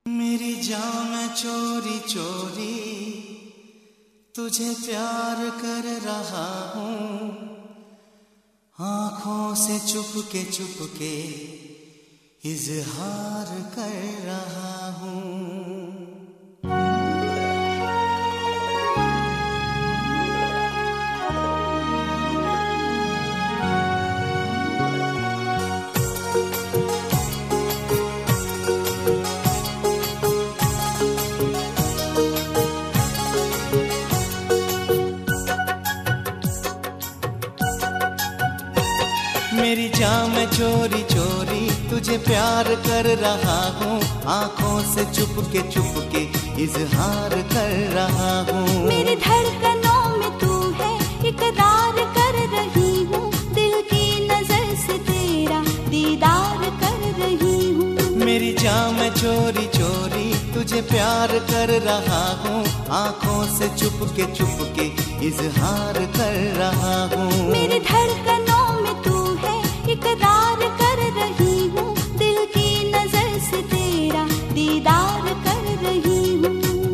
मेरी जान मैं चोरी चोरी तुझे प्यार कर रहा हूँ, आँखों से चुपके चुपके इजहार कर रहा हूँ। मेरी जान मैं चोरी चोरी तुझे प्यार कर रहा हूँ, आँखों से चुपके चुपके इजहार कर रहा हूँ। मेरी धड़कनों में तू है, इकरार कर रही हूँ, दिल की नजर से तेरा दीदार कर रही हूँ। मेरी जान मैं चोरी चोरी तुझे प्यार कर रहा हूँ, आँखों से चुपके चुपके इजहार कर रहा हूँ। मेरी धड़कनों में तू है, इकरार कर रही हूँ, दिल की नजर से तेरा दीदार कर रही हूँ।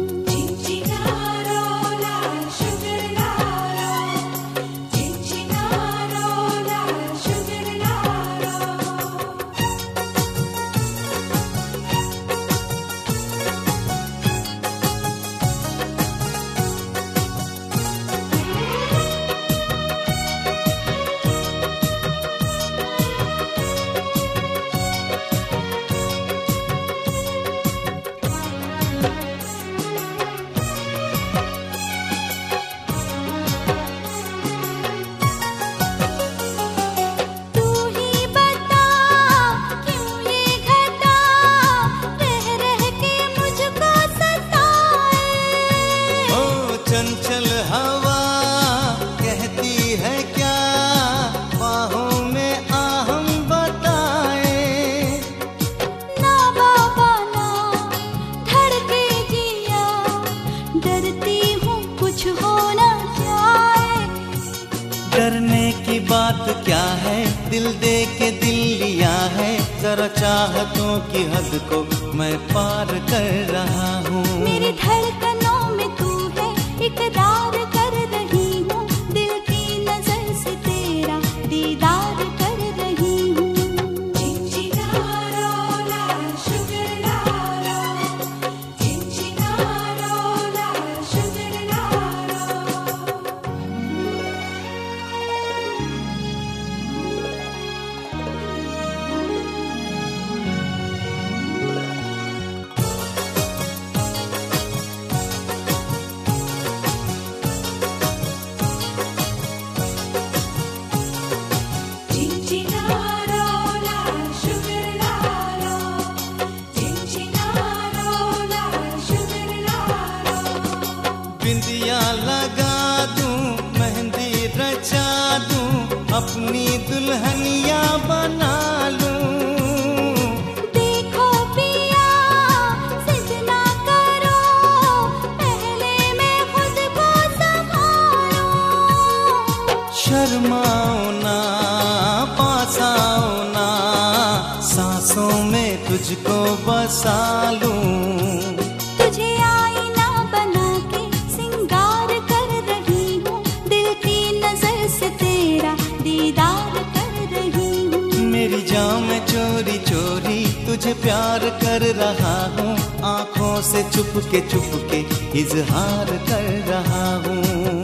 चंचल हवा कहती है क्या, बाहों में आहम बताए। ना बाबा ना धड़के जिया, डरती हूँ कुछ हो न जाए। डरने की बात क्या है, दिल दे के दिल लिया है, जरा चाहतों की हद को मैं पार कर रहा हूँ। मेरी धड़कनों में तू है, इकरार कर रही हूँ, दिल की नजर से तेरा दीदार कर रही हूँ। बिंदिया लगा दूं, मेहंदी रचा दूं, अपनी दुल्हनिया बना लूं। देखो पिया जिद ना करो, पहले मैं खुद को संभालूं। शर्माओ ना, पास आओ ना, सांसों में तुझको बसा लूं। मेरी जान मैं चोरी चोरी तुझे प्यार कर रहा हूँ, आँखों से चुपके चुपके इजहार कर रहा हूँ।